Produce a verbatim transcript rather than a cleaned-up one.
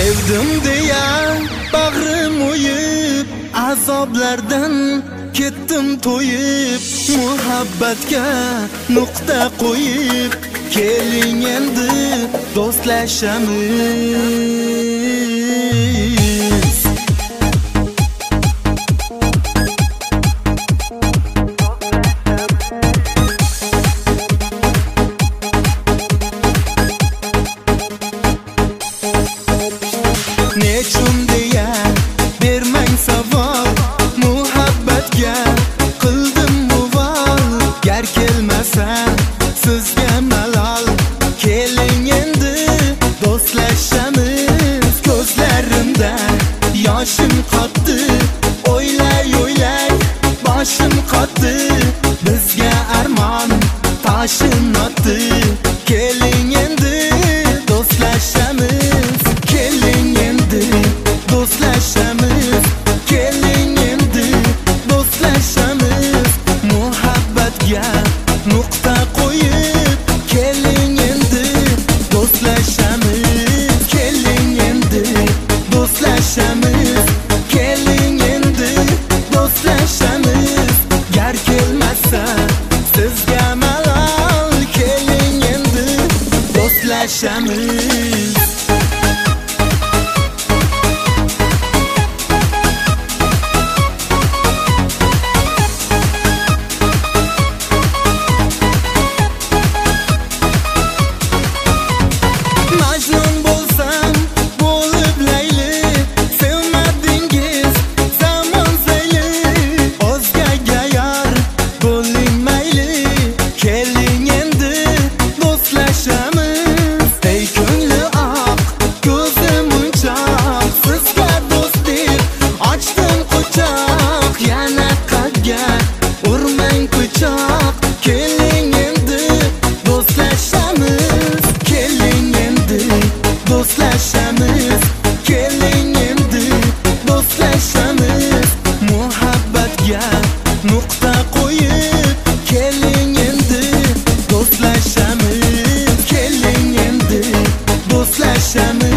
Sevdim deya bag'rim o'yib, azoblardan ketdim to'yib, muhabbatga nuqta qo'yib, keling endi do'stlashamiz. Nechun deya bermang savol, muhabbatga qildim muval. Gar kelmasa sizga malol, keling endi do'stlashamiz. Ko'zlarimda yoshim qotdi, o'ylay o'ylay boshim qotdi. Bizga armon toshim otdi, keling endi do'stlashamiz. Keling endi do'stlashamiz, keling endi do'stlashamiz. Muhabbatga nuqta qo'yib, keling endi do'stlashamiz. Keling endi do'stlashamiz, keling endi do'stlashamiz. Gar kelmasa sizga malol, keling endi do'stlashamiz. Keling endi do'stlashamiz, keling endi do'stlashamiz, keling endi do'stlashamiz. Muhabbatga nuqta qo'yib, keling endi do'stlashamiz, keling endi do'stlashamiz.